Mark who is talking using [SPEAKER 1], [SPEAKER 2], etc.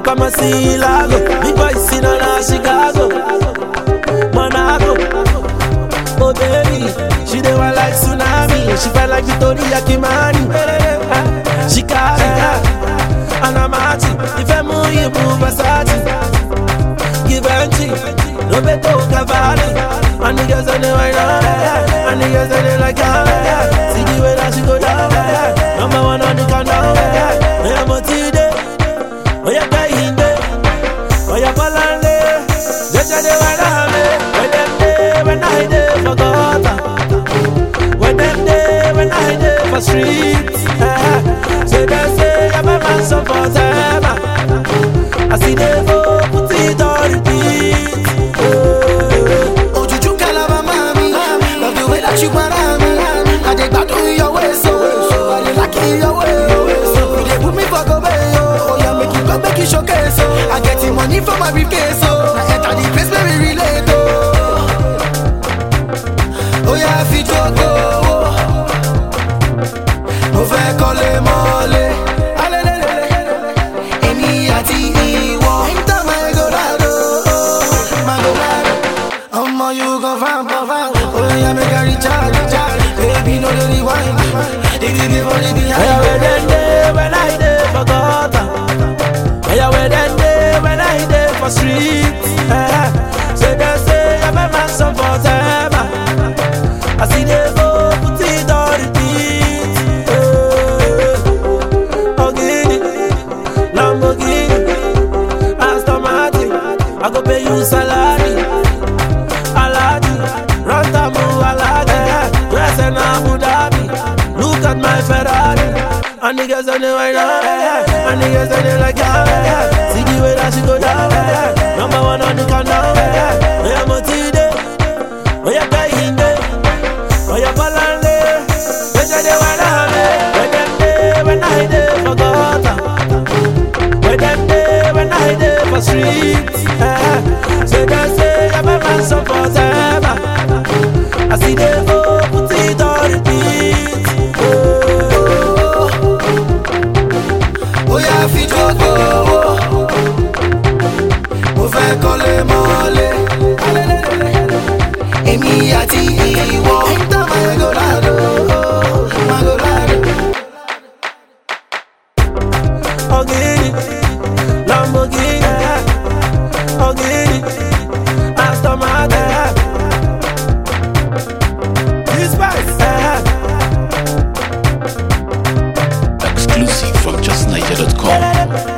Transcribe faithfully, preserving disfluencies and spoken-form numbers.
[SPEAKER 1] come and see Lago. Big boys in on Chicago, Monaco. Oh baby, she dey want like tsunami. She felt like Victoria Kimani. She carry her, and I'm at it. If I move, you move Versace. Give her cheek, Roberto Cavalli. And the girls on the right now, and the girls on the like her. See the way that she go down, number one on the countdown. I am a T-Day, oh yeah, Kahinde, oh yeah, Palande. Just a day when I have when them day, when I day for gutter, when them day, when I day for streets. Say they say I'm a man so for them. I see they go put it on repeat.
[SPEAKER 2] Oh, Juju Kalaba mami, love the way that you want me. I dey back to your way, so I dey like it your way. You dey put me for go away, oh yeah, make it go, make it showcase. I get the money from my briefcase, so I enter the place where we relate. Oh, oh yeah, fi jogo, mo fẹ́ kọ́lé mọ́lé. Èmi àti ìwọ, enter my Eldorado, my Eldorado. Omo, you gon' find, find. Oh yeah, make I recharge, recharge. Baby, no dey rewind. Dig the before the behind.
[SPEAKER 1] I wear them day when I day for gutter. I wear them day when I day for streets. Say they say I'm a man some for them. I see they go put it on repeat. Ogini, Lamborghini, Aston Martin. I go pay you salary. Aladdin, Rantamu Aladdin, dress in Abu Dhabi. Look at my Ferrari. And the girls on the right now, and the girls on the like her. See the way that she go down, number one on the countdown. I am a T-Day, oh yeah, Kahinde, oh yeah, Palande. They say they want to have me, when them day, when I day for gutter, when them day, when I day for streets. Say they say I'm a man so for them. I see they go put it on repeat.
[SPEAKER 2] Oh yeah, fi jogo, mo fẹ́ kọ́lé mọ́lé. Èmi àti ìwọ, enter my Eldorado, my Eldorado.
[SPEAKER 1] Ogini, Lamborghini, Ogini, Aston Martin. This spice.
[SPEAKER 3] Exclusive from just niger dot com.